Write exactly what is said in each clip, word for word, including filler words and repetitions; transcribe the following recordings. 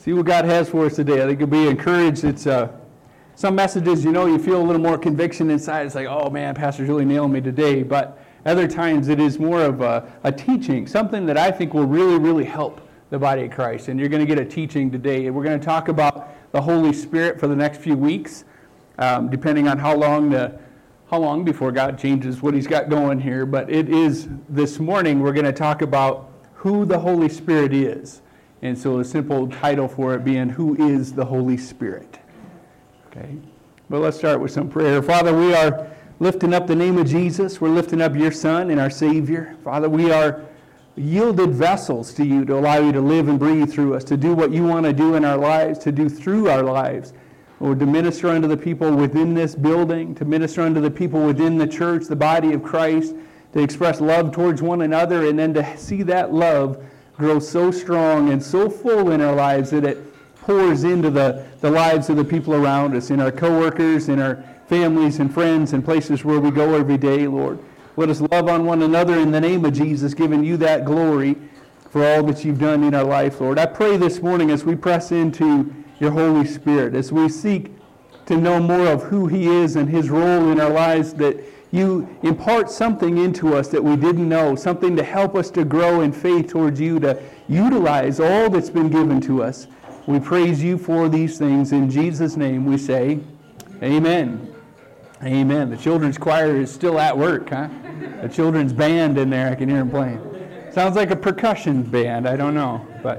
See what God has for us today. I think you'll be encouraged. It's uh, some messages, you know, you feel a little more conviction inside. It's like, oh man, Pastor's really nailing me today. But other times it is more of a, a teaching, something that I think will really, really help the body of Christ. And you're going to get a teaching today. We're going to talk about the Holy Spirit for the next few weeks, um, depending on how long the how long before God changes what He's got going here. But it is this morning we're going to talk about who the Holy Spirit is. And so a simple title for it being, Who is the Holy Spirit? Okay. But let's start with some prayer. Father, we are lifting up the name of Jesus. We're lifting up your Son and our Savior. Father, we are yielded vessels to you to allow you to live and breathe through us, to do what you want to do in our lives, to do through our lives. Lord, to minister unto the people within this building, to minister unto the people within the church, the body of Christ, to express love towards one another, and then to see that love grow so strong and so full in our lives that it pours into the, the lives of the people around us, in our coworkers, in our families and friends and places where we go every day, Lord. Let us love on one another in the name of Jesus, giving you that glory for all that you've done in our life, Lord. I pray this morning as we press into your Holy Spirit, as we seek to know more of who he is and his role in our lives, that you impart something into us that we didn't know, something to help us to grow in faith towards you, to utilize all that's been given to us. We praise you for these things. In Jesus' name we say, amen. Amen. The children's choir is still at work, huh? A children's band in there, I can hear them playing. Sounds like a percussion band, I don't know, but...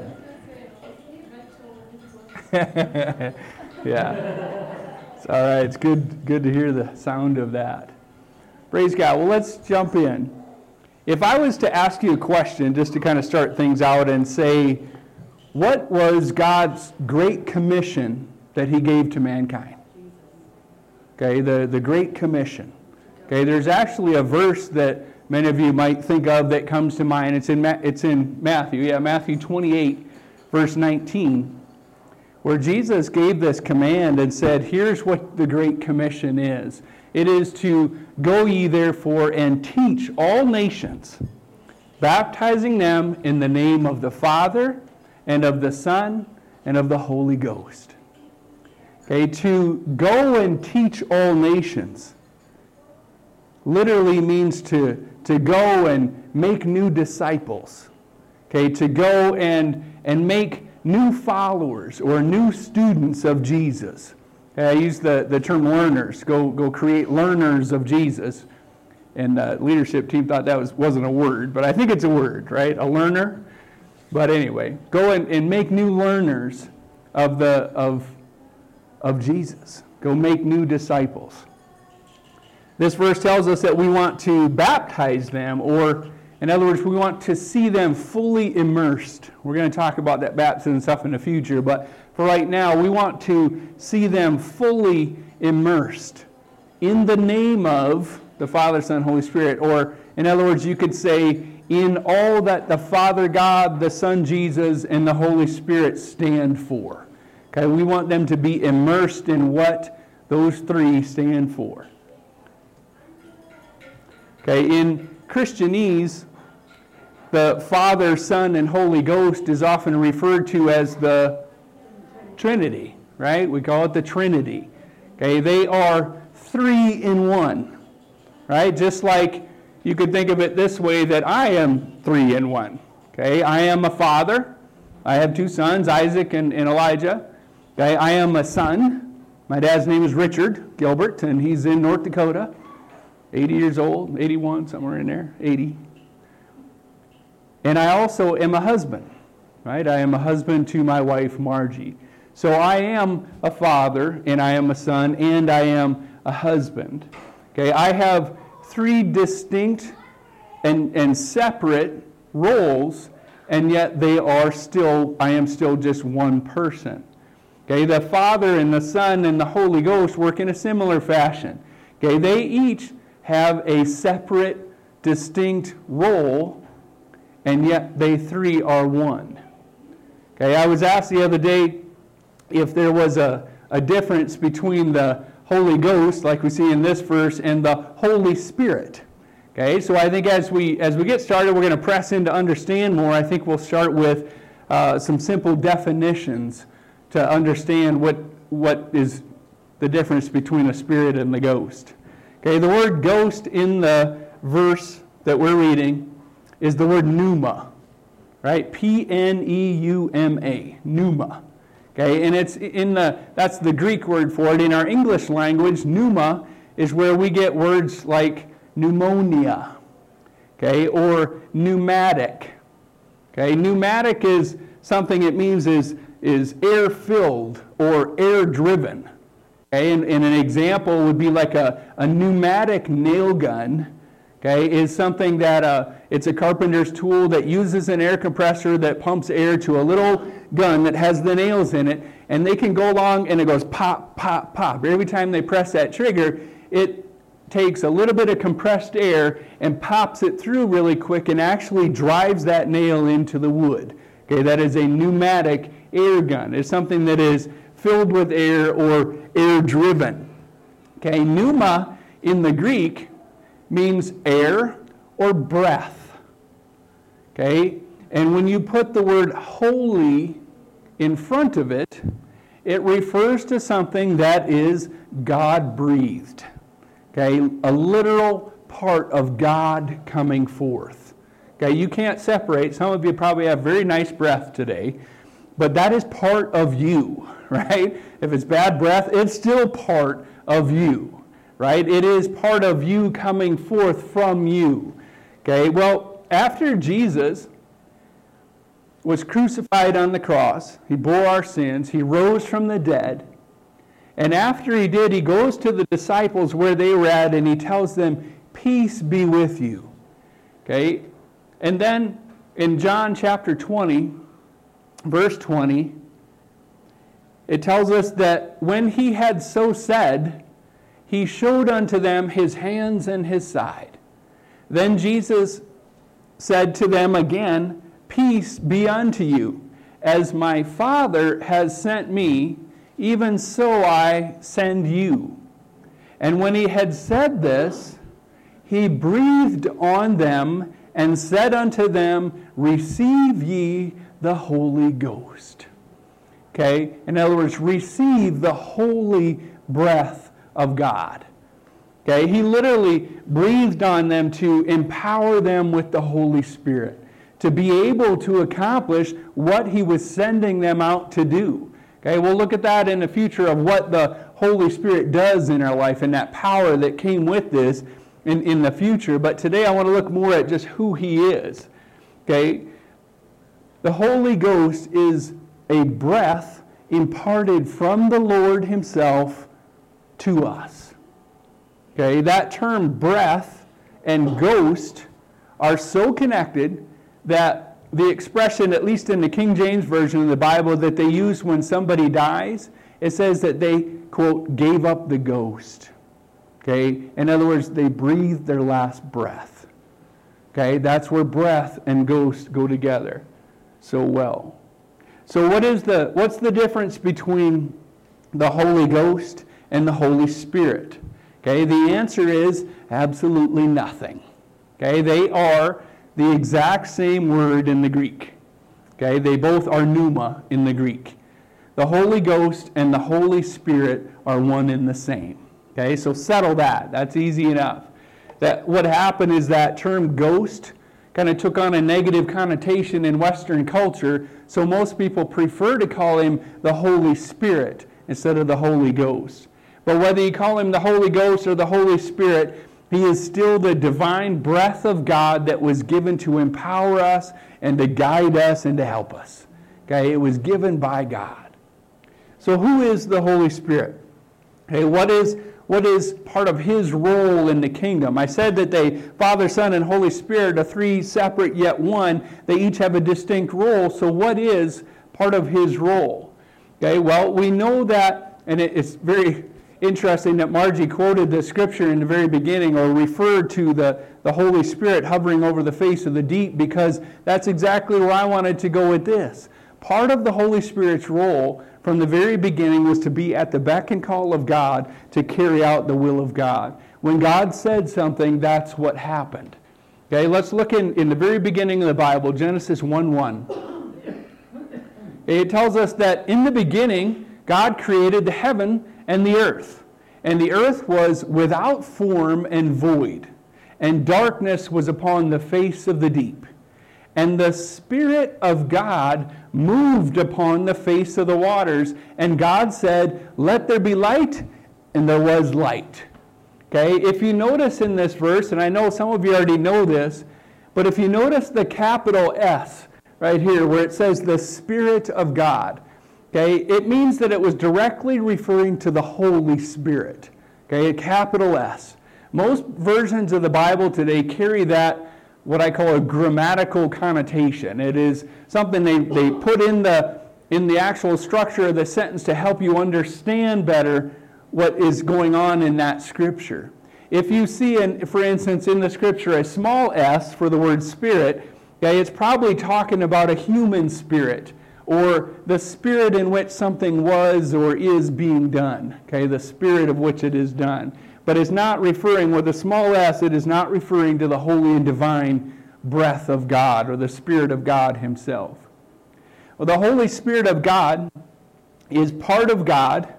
yeah. It's all right. It's good, good to hear the sound of that. Praise God. Well, let's jump in. If I was to ask you a question, just to kind of start things out and say, what was God's great commission that he gave to mankind? Okay, the, the Great Commission. Okay, there's actually a verse that many of you might think of that comes to mind. It's in it's in Matthew. Yeah, Matthew twenty-eight, verse nineteen, where Jesus gave this command and said, here's what the Great Commission is. It is to go ye therefore and teach all nations, baptizing them in the name of the Father and of the Son and of the Holy Ghost. Okay, to go and teach all nations literally means to, to go and make new disciples. Okay, to go and, and make new followers or new students of Jesus. Okay, I use the, the term learners. Go go create learners of Jesus. And the leadership team thought that was, wasn't a word, but I think it's a word, right? A learner. But anyway, go and, and make new learners of the of of Jesus. Go make new disciples. This verse tells us that we want to baptize them, or in other words, we want to see them fully immersed. We're going to talk about that baptism stuff in the future, but for right now, we want to see them fully immersed in the name of the Father, Son, Holy Spirit, or in other words, you could say, in all that the Father God, the Son Jesus, and the Holy Spirit stand for. Okay, we want them to be immersed in what those three stand for. Okay, in Christianese, the Father, Son, and Holy Ghost is often referred to as the Trinity, right? We call it the Trinity. Okay, they are three in one, right? Just like you could think of it this way, that I am three in one. Okay, I am a father. I have two sons, Isaac and, and Elijah. Okay, I am a son. My dad's name is Richard Gilbert, and he's in North Dakota. eighty years old, eighty-one, somewhere in there, eighty. And I also am a husband, right? I am a husband to my wife, Margie. So I am a father, and I am a son, and I am a husband. Okay, I have three distinct and, and separate roles, and yet they are still, I am still just one person. Okay, the Father and the Son and the Holy Ghost work in a similar fashion. Okay, they each have a separate, distinct role, and yet they three are one. Okay, I was asked the other day if there was a, a difference between the Holy Ghost, like we see in this verse, and the Holy Spirit. Okay, so I think as we as we get started, we're going to press in to understand more. I think we'll start with uh, some simple definitions to understand what what is the difference between a spirit and the ghost. Okay, the word ghost in the verse that we're reading is the word pneuma, right? P N E U M A, pneuma. Okay, and it's in the, that's the Greek word for it. In our English language, pneuma is where we get words like pneumonia, okay, or pneumatic. Okay, pneumatic is something it means is, is air-filled or air-driven. Okay, and, and an example would be like a, a pneumatic nail gun. Okay, is something that uh, it's a carpenter's tool that uses an air compressor that pumps air to a little gun that has the nails in it, and they can go along and it goes pop, pop, pop. Every time they press that trigger, it takes a little bit of compressed air and pops it through really quick and actually drives that nail into the wood. Okay, that is a pneumatic air gun. It's something that is filled with air or air-driven. Okay, pneuma in the Greek means air or breath. Okay? And when you put the word holy in front of it, it refers to something that is God-breathed. Okay? A literal part of God coming forth. Okay? You can't separate. Some of you probably have very nice breath today, but that is part of you, right? If it's bad breath, it's still part of you. Right? It is part of you coming forth from you. Okay? Well, after Jesus was crucified on the cross, he bore our sins, he rose from the dead, and after he did, he goes to the disciples where they were at, and he tells them, peace be with you. Okay? And then in John chapter twenty, verse twenty, it tells us that when he had so said, he showed unto them his hands and his side. Then Jesus said to them again, peace be unto you. As my Father has sent me, even so I send you. And when he had said this, he breathed on them and said unto them, receive ye the Holy Ghost. Okay? In other words, receive the holy breath of God. Okay, he literally breathed on them to empower them with the Holy Spirit, to be able to accomplish what he was sending them out to do. Okay, we'll look at that in the future of what the Holy Spirit does in our life and that power that came with this in, in the future. But today I want to look more at just who he is. Okay, the Holy Ghost is a breath imparted from the Lord himself to us. Okay, that term breath and ghost are so connected that the expression, at least in the King James Version of the Bible, that they use when somebody dies, it says that they, quote, gave up the ghost. Okay, in other words, they breathed their last breath. Okay, that's where breath and ghost go together so well. So what is the what's the difference between the Holy Ghost and the Holy Spirit? Okay, the answer is absolutely nothing. Okay, they are the exact same word in the Greek. Okay, they both are pneuma in the Greek. The Holy Ghost and the Holy Spirit are one and the same. Okay, so settle that. That's easy enough. That what happened is that term ghost kind of took on a negative connotation in Western culture, so most people prefer to call him the Holy Spirit instead of the Holy Ghost. But whether you call him the Holy Ghost or the Holy Spirit, he is still the divine breath of God that was given to empower us and to guide us and to help us. Okay, it was given by God. So who is the Holy Spirit? Okay, what is what is part of his role in the kingdom? I said that they, Father, Son, and Holy Spirit are three separate yet one. They each have a distinct role. So what is part of his role? Okay, well, we know that, and it, it's very interesting that Margie quoted the scripture in the very beginning, or referred to the, the Holy Spirit hovering over the face of the deep, because that's exactly where I wanted to go with this. Part of the Holy Spirit's role from the very beginning was to be at the beck and call of God to carry out the will of God. When God said something, that's what happened. Okay, let's look in, in the very beginning of the Bible, Genesis one one. It tells us that in the beginning, God created the heaven and the earth. And the earth was without form and void, and darkness was upon the face of the deep. And the Spirit of God moved upon the face of the waters, and God said, "Let there be light," and there was light. Okay, if you notice in this verse, and I know some of you already know this, but if you notice the capital S right here, where it says the Spirit of God, okay, it means that it was directly referring to the Holy Spirit. Okay, a capital S. Most versions of the Bible today carry that, what I call a grammatical connotation. It is something they, they put in the, in the actual structure of the sentence to help you understand better what is going on in that scripture. If you see, in, for instance, in the scripture a small s for the word spirit, okay, it's probably talking about a human spirit, or the spirit in which something was or is being done, okay, the spirit of which it is done. But it's not referring, with a small s, it is not referring to the holy and divine breath of God or the Spirit of God Himself. Well, the Holy Spirit of God is part of God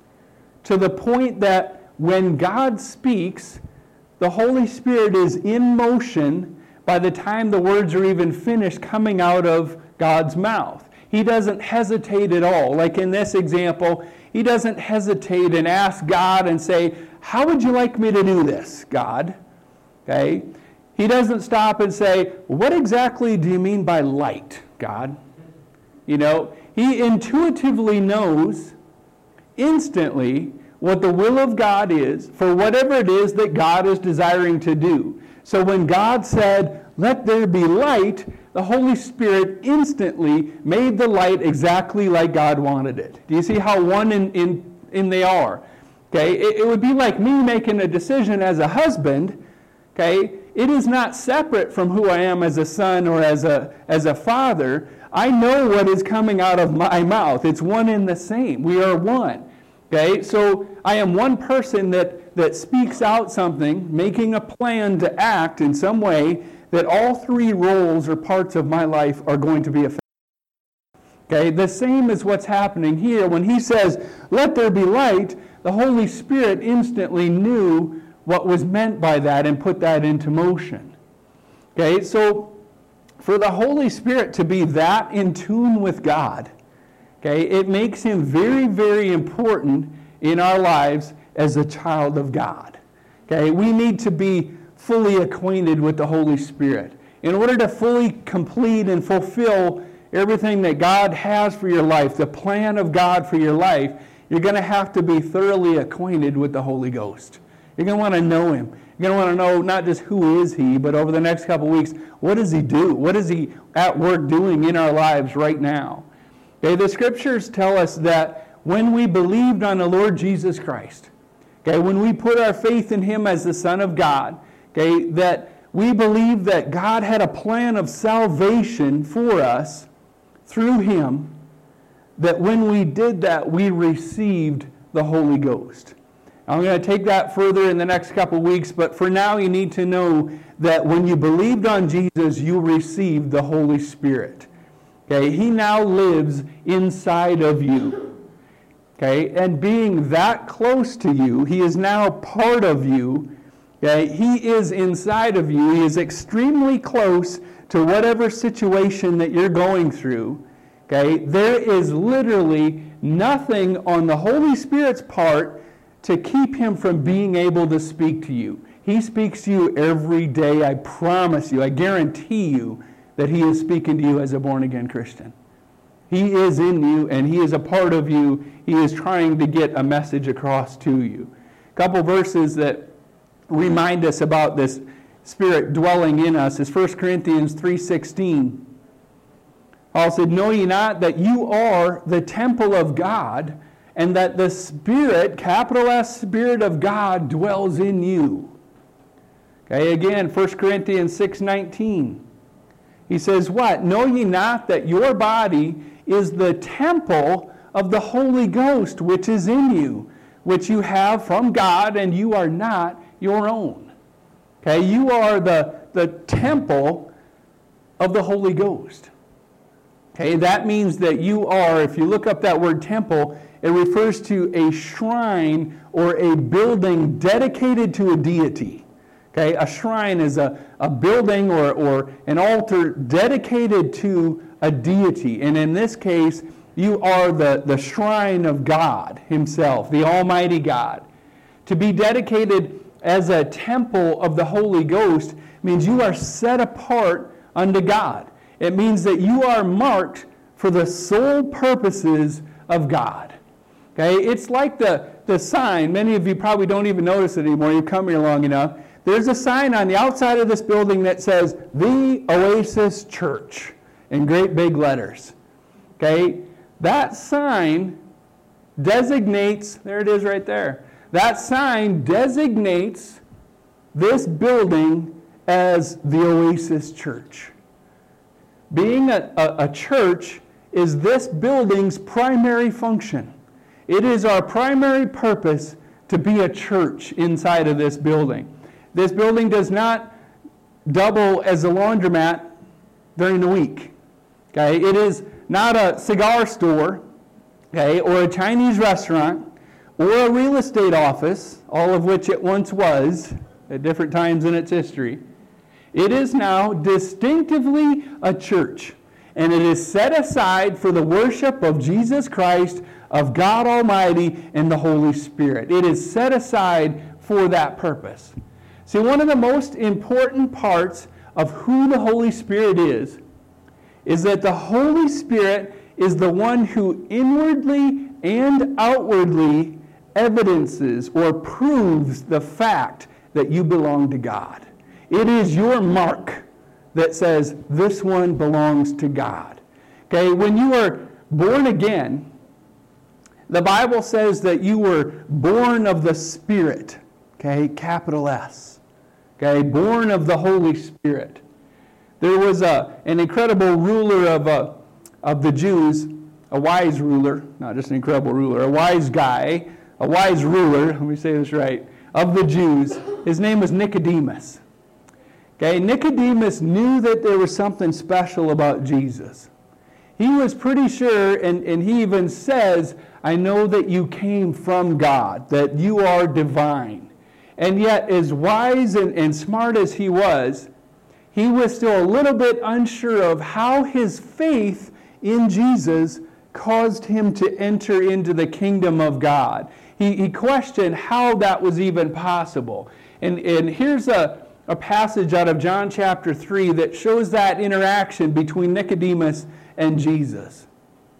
to the point that when God speaks, the Holy Spirit is in motion by the time the words are even finished coming out of God's mouth. He doesn't hesitate at all. Like in this example, he doesn't hesitate and ask God and say, "How would you like me to do this, God?" Okay? He doesn't stop and say, "What exactly do you mean by light, God?" You know, he intuitively knows instantly what the will of God is for whatever it is that God is desiring to do. So when God said, "Let there be light," the Holy Spirit instantly made the light exactly like God wanted it. Do you see how one in, in, in they are? Okay, it, it would be like me making a decision as a husband. Okay, it is not separate from who I am as a son or as a as a father. I know what is coming out of my mouth. It's one and the same. We are one. Okay, so I am one person that, that speaks out something, making a plan to act in some way that all three roles or parts of my life are going to be affected. Okay, the same is what's happening here. When he says, "Let there be light," the Holy Spirit instantly knew what was meant by that and put that into motion. Okay, so for the Holy Spirit to be that in tune with God, okay, it makes him very, very important in our lives as a child of God. Okay, we need to be fully acquainted with the Holy Spirit. In order to fully complete and fulfill everything that God has for your life, the plan of God for your life, you're going to have to be thoroughly acquainted with the Holy Ghost. You're going to want to know Him. You're going to want to know not just who is He, but over the next couple weeks, what does He do? What is He at work doing in our lives right now? Okay, the Scriptures tell us that when we believed on the Lord Jesus Christ, okay, when we put our faith in Him as the Son of God, okay, that we believe that God had a plan of salvation for us through Him, that when we did that, we received the Holy Ghost. I'm going to take that further in the next couple weeks, but for now you need to know that when you believed on Jesus, you received the Holy Spirit. Okay, He now lives inside of you. Okay, and being that close to you, He is now part of you. Okay, He is inside of you. He is extremely close to whatever situation that you're going through. Okay, there is literally nothing on the Holy Spirit's part to keep Him from being able to speak to you. He speaks to you every day. I promise you, I guarantee you that He is speaking to you as a born-again Christian. He is in you and He is a part of you. He is trying to get a message across to you. A couple verses that remind us about this Spirit dwelling in us is First Corinthians three sixteen. Paul said, "Know ye not that you are the temple of God, and that the Spirit," capital S, Spirit of God, dwells in you. Okay, again, First Corinthians six nineteen. He says what? "Know ye not that your body is the temple of the Holy Ghost, which is in you, which you have from God, and you are not your own." Okay, you are the, the temple of the Holy Ghost. Okay, that means that you are, if you look up that word temple, it refers to a shrine or a building dedicated to a deity. Okay, a shrine is a, a building or, or an altar dedicated to a deity. And in this case, you are the, the shrine of God himself, the Almighty God. To be dedicated as a temple of the Holy Ghost means you are set apart unto God. It means that you are marked for the sole purposes of God. Okay, it's like the, the sign. Many of you probably don't even notice it anymore. You come here long enough. There's a sign on the outside of this building that says, The Oasis Church, in great big letters. Okay, that sign designates, there it is right there. That sign designates this building as the Oasis Church. Being a, a, a church is this building's primary function. It is our primary purpose to be a church inside of this building. This building does not double as a laundromat during the week. Okay, it is not a cigar store, okay, or a Chinese restaurant, or a real estate office, all of which it once was at different times in its history. It is now distinctively a church, and it is set aside for the worship of Jesus Christ, of God Almighty, and the Holy Spirit. It is set aside for that purpose. See, one of the most important parts of who the Holy Spirit is, is that the Holy Spirit is the one who inwardly and outwardly evidences or proves the fact that you belong to God. It is your mark that says this one belongs to God. Okay, when you are born again, the Bible says that you were born of the Spirit, okay, capital S. Okay, born of the Holy Spirit. There was a, an incredible ruler of, uh, of the Jews, a wise ruler, not just an incredible ruler, a wise guy, a wise ruler, let me say this right, of the Jews. His name was Nicodemus. Okay, Nicodemus knew that there was something special about Jesus. He was pretty sure, and, and he even says, I know that you came from God, that you are divine. And yet, as wise and, and smart as he was, he was still a little bit unsure of how his faith in Jesus caused him to enter into the kingdom of God. He, he questioned how that was even possible. And, and here's a, a passage out of John chapter three that shows that interaction between Nicodemus and Jesus.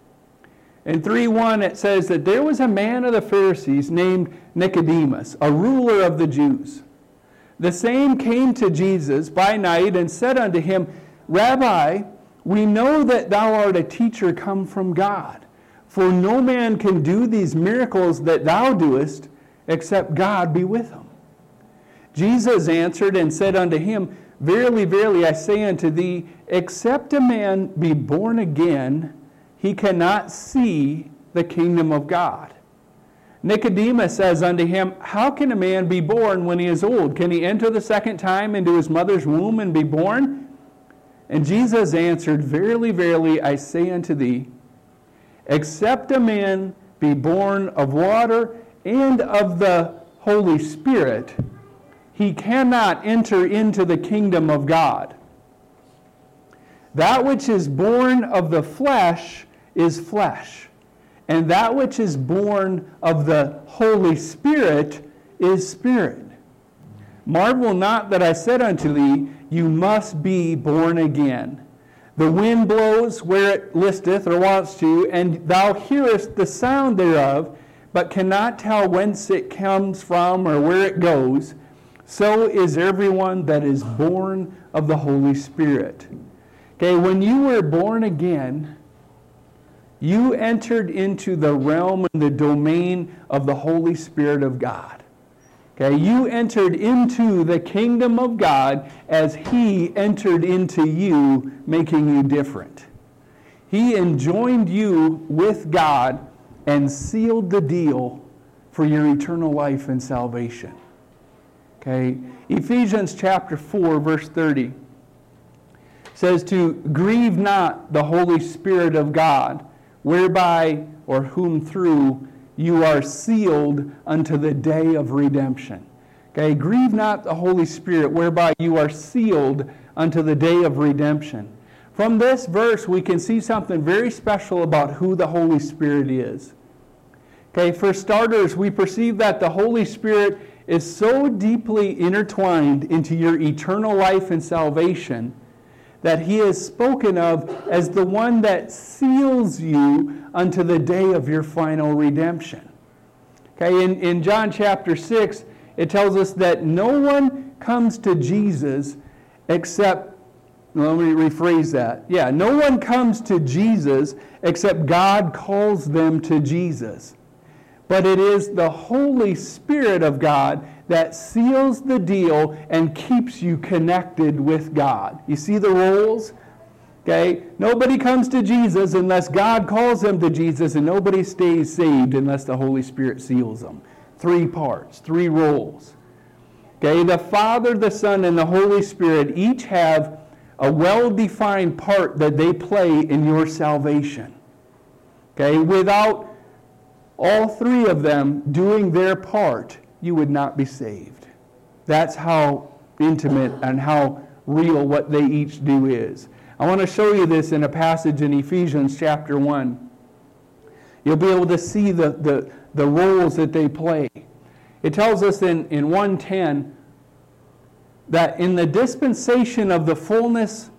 In three one it says that there was a man of the Pharisees named Nicodemus, a ruler of the Jews. The same came to Jesus by night and said unto him, Rabbi, we know that thou art a teacher come from God, for no man can do these miracles that thou doest, except God be with him. Jesus answered and said unto him, Verily, verily, I say unto thee, except a man be born again, he cannot see the kingdom of God. Nicodemus says unto him, How can a man be born when he is old? Can he enter the second time into his mother's womb and be born? And Jesus answered, Verily, verily, I say unto thee, except a man be born of water and of the Holy Spirit, he cannot enter into the kingdom of God. That which is born of the flesh is flesh, and that which is born of the Holy Spirit is spirit. Marvel not that I said unto thee, you must be born again. The wind blows where it listeth or wants to, and thou hearest the sound thereof, but cannot tell whence it comes from or where it goes. So is everyone that is born of the Holy Spirit. Okay, when you were born again, you entered into the realm and the domain of the Holy Spirit of God. Okay, you entered into the kingdom of God as He entered into you, making you different. He enjoined you with God and sealed the deal for your eternal life and salvation. Okay, Ephesians chapter four, verse thirty says to grieve not the Holy Spirit of God, whereby or whom through you are sealed unto the day of redemption. Okay, grieve not the Holy Spirit, whereby you are sealed unto the day of redemption. From this verse, we can see something very special about who the Holy Spirit is. Okay, for starters, we perceive that the Holy Spirit is so deeply intertwined into your eternal life and salvation that he is spoken of as the one that seals you unto the day of your final redemption. Okay, in, in John chapter six, it tells us that no one comes to Jesus except, let me rephrase that. Yeah, no one comes to Jesus except God calls them to Jesus. But it is the Holy Spirit of God that seals the deal and keeps you connected with God. You see the roles? Okay? Nobody comes to Jesus unless God calls them to Jesus, and nobody stays saved unless the Holy Spirit seals them. Three parts, three roles. Okay? The Father, the Son, and the Holy Spirit each have a well-defined part that they play in your salvation. Okay? Without all three of them doing their part, you would not be saved. That's how intimate and how real what they each do is. I want to show you this in a passage in Ephesians chapter one. You'll be able to see the, the, the roles that they play. It tells us in, in one ten that in the dispensation of the fullness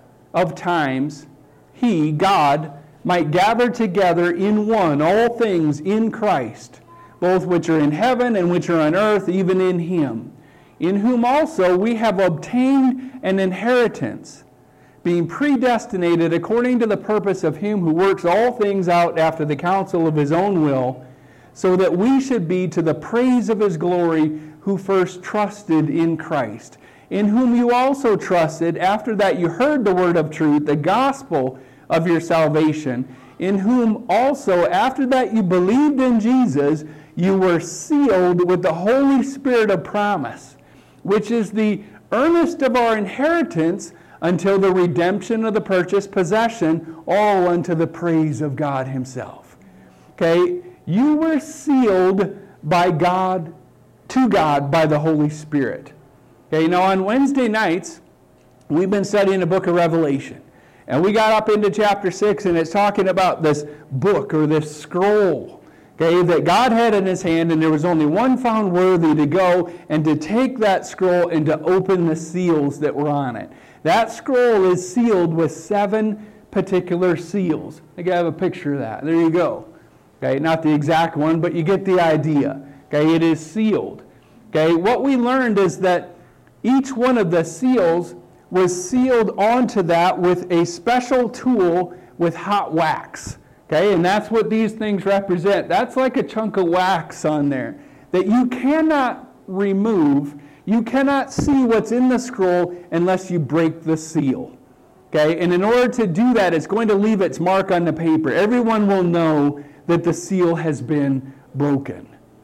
of times, he, God, might gather together in one all things in Christ, both which are in heaven and which are on earth, even in him, in whom also we have obtained an inheritance, being predestinated according to the purpose of him who works all things out after the counsel of his own will, so that we should be to the praise of his glory, who first trusted in Christ, in whom you also trusted after that you heard the word of truth, the gospel of your salvation, in whom also after that you believed in Jesus, you were sealed with the Holy Spirit of promise, which is the earnest of our inheritance until the redemption of the purchased possession, all unto the praise of God himself. Okay, you were sealed by God, to God by the Holy Spirit. Okay, now on Wednesday nights, we've been studying the book of Revelation. And we got up into chapter six, and it's talking about this book or this scroll, okay, that God had in his hand, and there was only one found worthy to go and to take that scroll and to open the seals that were on it. That scroll is sealed with seven particular seals. I think I have a picture of that. There you go. Okay, not the exact one, but you get the idea. Okay, it is sealed. Okay, what we learned is that each one of the seals was sealed onto that with a special tool with hot wax. Okay, and that's what these things represent. That's like a chunk of wax on there that you cannot remove. You cannot see what's in the scroll unless you break the seal. Okay, and in order to do that, it's going to leave its mark on the paper. Everyone will know that the seal has been broken.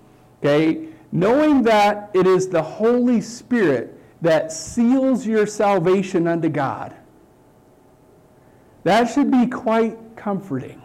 Okay, knowing that it is the Holy Spirit that seals your salvation unto God, that should be quite comforting.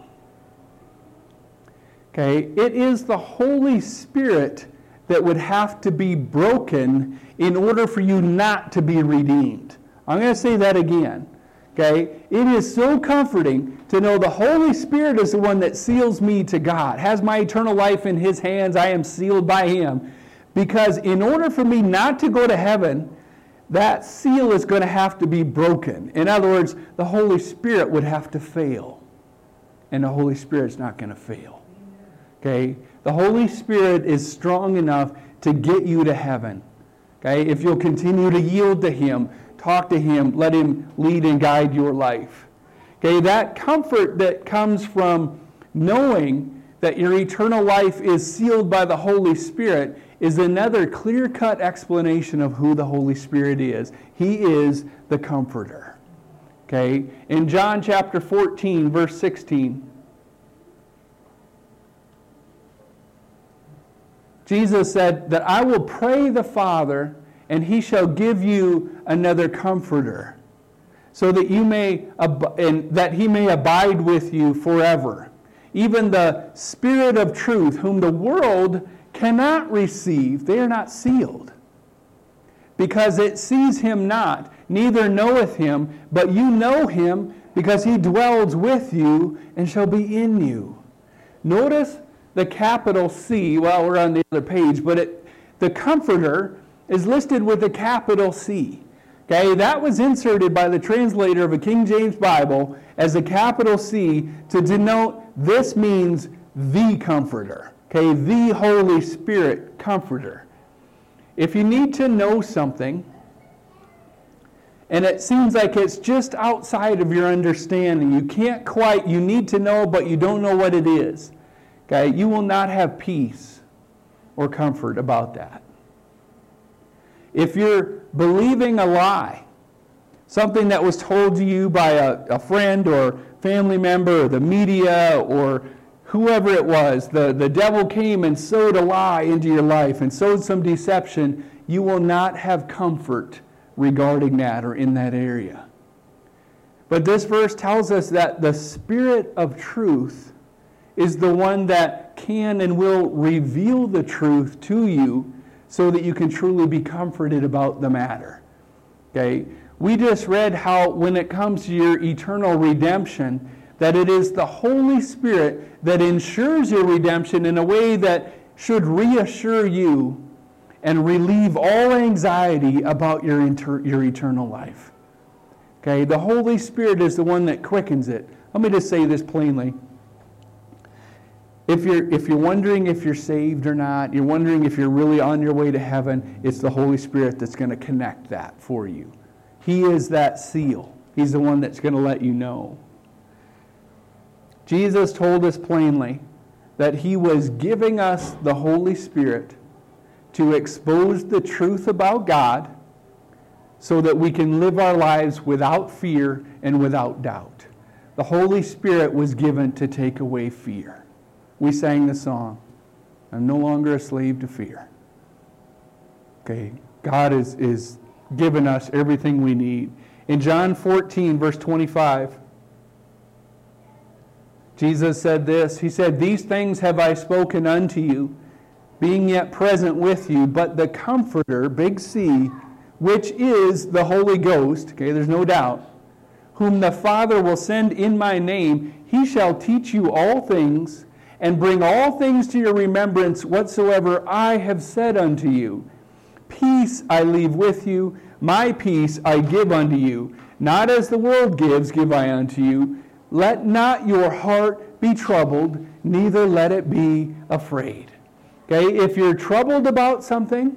Okay, it is the Holy Spirit that would have to be broken in order for you not to be redeemed. I'm going to say that again. Okay, it is so comforting to know the Holy Spirit is the one that seals me to God, has my eternal life in his hands. I am sealed by him. Because in order for me not to go to heaven, that seal is going to have to be broken. In other words, the Holy Spirit would have to fail. And the Holy Spirit's not going to fail. Okay? The Holy Spirit is strong enough to get you to heaven. Okay? If you'll continue to yield to him, talk to him, let him lead and guide your life. Okay? That comfort that comes from knowing that your eternal life is sealed by the Holy Spirit is another clear-cut explanation of who the Holy Spirit is. He is the Comforter. Okay? In John chapter fourteen, verse sixteen, Jesus said that I will pray the Father, and he shall give you another Comforter, so that you may ab- and that he may abide with you forever. Even the Spirit of truth, whom the world cannot receive, they are not sealed, because it sees him not, neither knoweth him, but you know him, because he dwells with you and shall be in you. Notice the capital C. Well, we're on the other page, but it, the Comforter is listed with a capital C. Okay, that was inserted by the translator of a King James Bible as a capital C to denote this means the Comforter. Okay, the Holy Spirit Comforter. If you need to know something, and it seems like it's just outside of your understanding, you can't quite, you need to know, but you don't know what it is, okay, you will not have peace or comfort about that. If you're believing a lie, something that was told to you by a, a friend or family member or the media or whoever it was, the, the devil came and sowed a lie into your life and sowed some deception, you will not have comfort regarding that or in that area. But this verse tells us that the Spirit of truth is the one that can and will reveal the truth to you so that you can truly be comforted about the matter. Okay? We just read how when it comes to your eternal redemption, that it is the Holy Spirit that ensures your redemption in a way that should reassure you and relieve all anxiety about your, inter- your eternal life. Okay? The Holy Spirit is the one that quickens it. Let me just say this plainly. If you're, if you're wondering if you're saved or not, you're wondering if you're really on your way to heaven, it's the Holy Spirit that's going to connect that for you. He is that seal. He's the one that's going to let you know. Jesus told us plainly that he was giving us the Holy Spirit to expose the truth about God so that we can live our lives without fear and without doubt. The Holy Spirit was given to take away fear. We sang the song, I'm no longer a slave to fear. Okay, God is, is giving us everything we need. In John fourteen, verse twenty-five, Jesus said this, he said, "These things have I spoken unto you, being yet present with you, but the Comforter," big C, "which is the Holy Ghost," okay, there's no doubt, "whom the Father will send in my name, he shall teach you all things, and bring all things to your remembrance whatsoever I have said unto you. Peace I leave with you, my peace I give unto you. Not as the world gives, give I unto you. Let not your heart be troubled, neither let it be afraid." Okay, if you're troubled about something,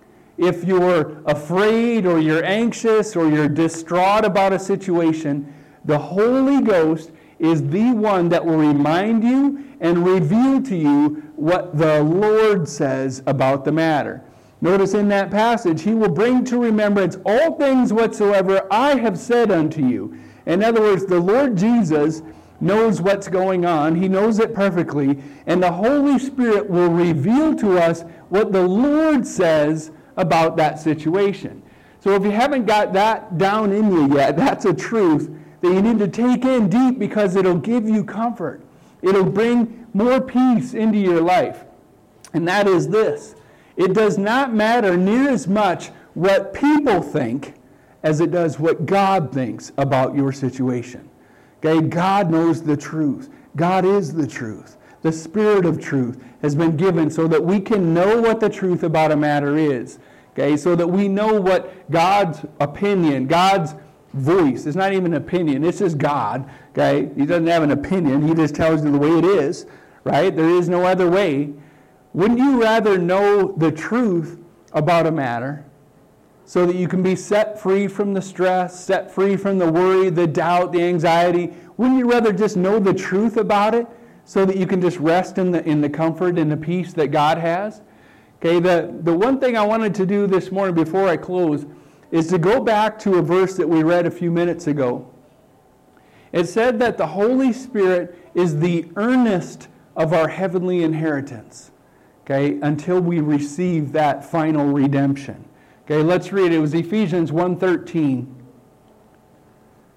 if you're afraid or you're anxious or you're distraught about a situation, the Holy Ghost is the one that will remind you and reveal to you what the Lord says about the matter. Notice in that passage, he will bring to remembrance all things whatsoever I have said unto you. In other words, the Lord Jesus knows what's going on. He knows it perfectly. And the Holy Spirit will reveal to us what the Lord says about that situation. So if you haven't got that down in you yet, that's a truth that you need to take in deep because it'll give you comfort. It'll bring more peace into your life. And that is this. It does not matter near as much what people think as it does what God thinks about your situation. Okay, God knows the truth. God is the truth. The Spirit of truth has been given so that we can know what the truth about a matter is. Okay, so that we know what God's opinion, God's voice, it's not even an opinion, it's just God. Okay, he doesn't have an opinion, he just tells you the way it is, right? There is no other way. Wouldn't you rather know the truth about a matter so that you can be set free from the stress, set free from the worry, the doubt, the anxiety? Wouldn't you rather just know the truth about it so that you can just rest in the in the comfort and the peace that God has? Okay, the, the one thing I wanted to do this morning before I close is to go back to a verse that we read a few minutes ago. It said that the Holy Spirit is the earnest of our heavenly inheritance, okay, until we receive that final redemption. Okay, let's read it. It was Ephesians one thirteen.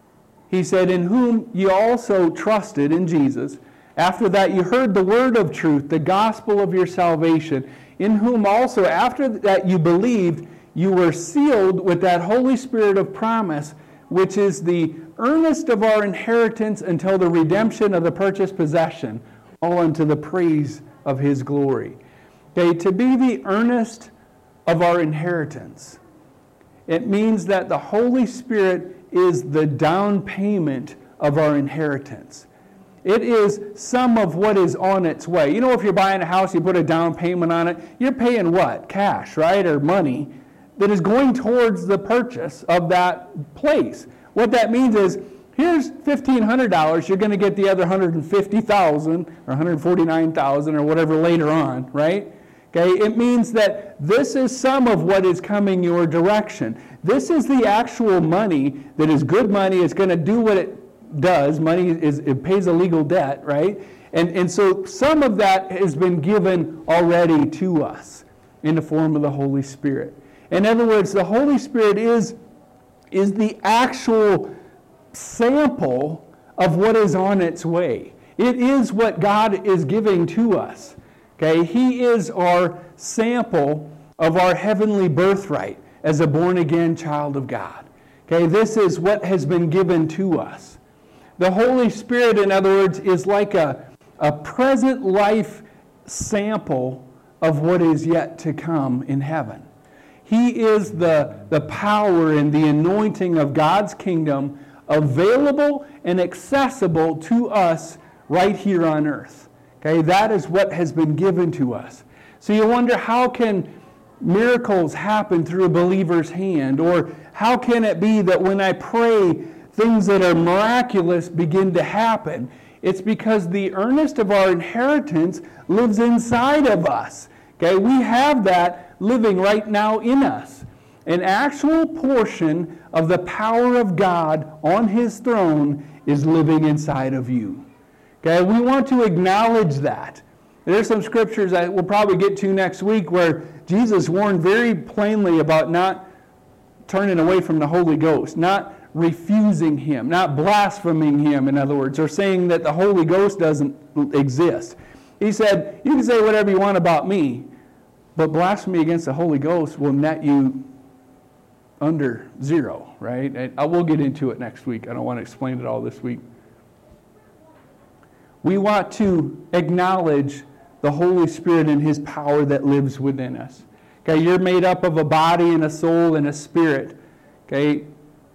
He said, in whom you also trusted, in Jesus. After that you heard the word of truth, the gospel of your salvation, in whom also after that you believed, you were sealed with that Holy Spirit of promise, which is the earnest of our inheritance until the redemption of the purchased possession, all unto the praise of his glory. Okay, to be the earnest of our inheritance, it means that the Holy Spirit is the down payment of our inheritance. It is some of what is on its way. You know, if you're buying a house, you put a down payment on it, you're paying what? Cash, right? Or money that is going towards the purchase of that place. What that means is, here's fifteen hundred dollars, you're going to get the other one hundred fifty thousand dollars or one hundred forty-nine thousand dollars or whatever later on, right? Okay, it means that this is some of what is coming your direction. This is the actual money that is good money. It's going to do what it does. Money is, it pays a legal debt, right? And, and so some of that has been given already to us in the form of the Holy Spirit. In other words, the Holy Spirit is, is the actual sample of what is on its way. It is what God is giving to us. Okay, he is our sample of our heavenly birthright as a born-again child of God. Okay, this is what has been given to us. The Holy Spirit, in other words, is like a, a present life sample of what is yet to come in heaven. He is the, the power and the anointing of God's kingdom available and accessible to us right here on earth. Okay, that is what has been given to us. So you wonder, how can miracles happen through a believer's hand? Or how can it be that when I pray, things that are miraculous begin to happen? It's because the earnest of our inheritance lives inside of us. Okay, we have that living right now in us. An actual portion of the power of God on his throne is living inside of you. Okay, we want to acknowledge that. There's some scriptures that we'll probably get to next week where Jesus warned very plainly about not turning away from the Holy Ghost, not refusing him, not blaspheming him, in other words, or saying that the Holy Ghost doesn't exist. He said, you can say whatever you want about me, but blasphemy against the Holy Ghost will net you under zero, right? I will get into it next week. I don't want to explain it all this week. We want to acknowledge the Holy Spirit and his power that lives within us. Okay, you're made up of a body and a soul and a spirit. Okay,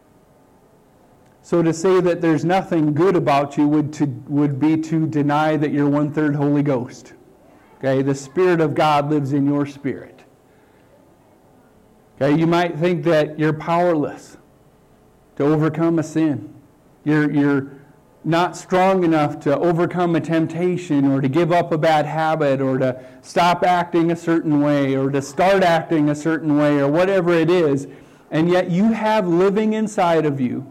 so to say that there's nothing good about you would to, would be to deny that you're one-third Holy Ghost. Okay, the Spirit of God lives in your spirit. Okay, you might think that you're powerless to overcome a sin. You're you're not strong enough to overcome a temptation or to give up a bad habit or to stop acting a certain way or to start acting a certain way or whatever it is, and yet you have living inside of you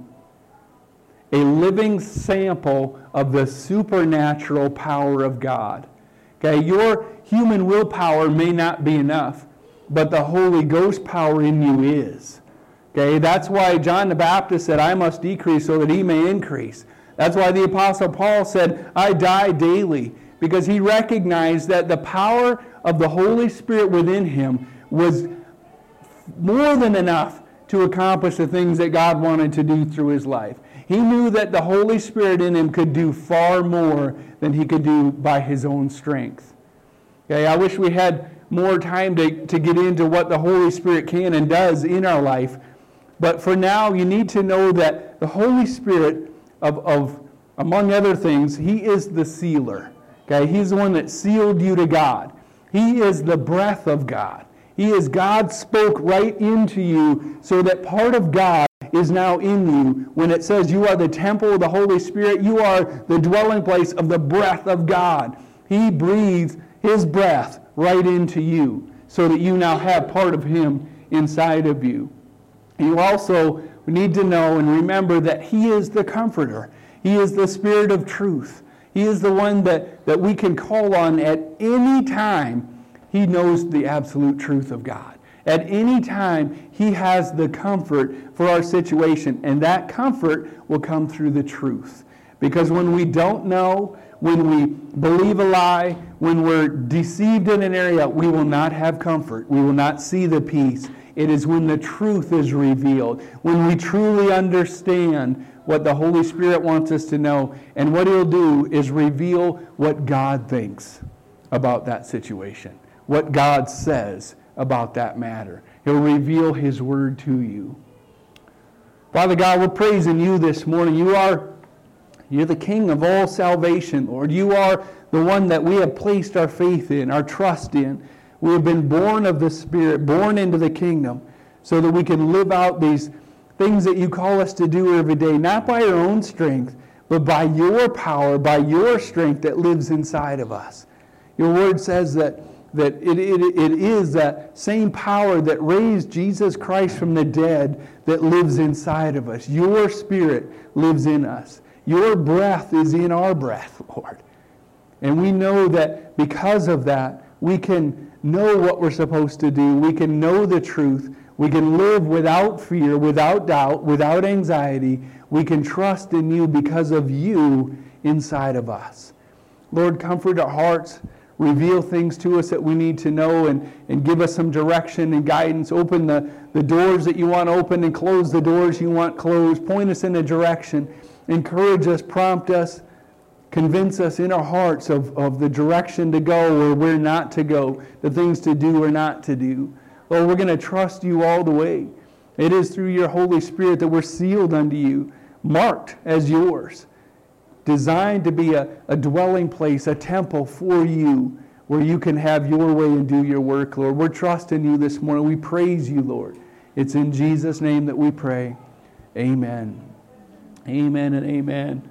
a living sample of the supernatural power of God. Okay, your human willpower may not be enough, but the Holy Ghost power in you is. Okay, that's why John the Baptist said, I must decrease so that he may increase. That's why the Apostle Paul said, I die daily, because he recognized that the power of the Holy Spirit within him was more than enough to accomplish the things that God wanted to do through his life. He knew that the Holy Spirit in him could do far more than he could do by his own strength. Okay, I wish we had more time to, to get into what the Holy Spirit can and does in our life. But for now, you need to know that the Holy Spirit Of, of, among other things, he is the sealer. Okay, he's the one that sealed you to God. He is the breath of God. He is God spoke right into you so that part of God is now in you. When it says you are the temple of the Holy Spirit, you are the dwelling place of the breath of God. He breathes his breath right into you so that you now have part of him inside of you. You also need to know and remember that he is the comforter. He is the Spirit of truth. He is the one that, that we can call on at any time. He knows the absolute truth of God. At any time, He has the comfort for our situation, and that comfort will come through the truth. Because when we don't know, when we believe a lie, when we're deceived in an area, we will not have comfort. We will not see the peace. It is when the truth is revealed, when we truly understand what the Holy Spirit wants us to know, and what He'll do is reveal what God thinks about that situation, what God says about that matter. He'll reveal His word to you. Father God, we're praising You this morning. You are You're the King of all salvation, Lord. You are the one that we have placed our faith in, our trust in. We have been born of the Spirit, born into the kingdom, so that we can live out these things that You call us to do every day, not by our own strength, but by Your power, by Your strength that lives inside of us. Your word says that, that it, it, it is that same power that raised Jesus Christ from the dead that lives inside of us. Your Spirit lives in us. Your breath is in our breath, Lord. And we know that because of that, we can know what we're supposed to do. We can know the truth. We can live without fear, without doubt, without anxiety. We can trust in You because of You inside of us. Lord, comfort our hearts. Reveal things to us that we need to know, and, and give us some direction and guidance. Open the, the doors that You want open and close the doors You want closed. Point us in a direction. Encourage us, prompt us, convince us in our hearts of, of the direction to go or where not to go, the things to do or not to do. Lord, we're going to trust You all the way. It is through Your Holy Spirit that we're sealed unto You, marked as Yours, designed to be a, a dwelling place, a temple for You, where You can have Your way and do Your work, Lord. We're trusting You this morning. We praise You, Lord. It's in Jesus' name that we pray. Amen. Amen and amen.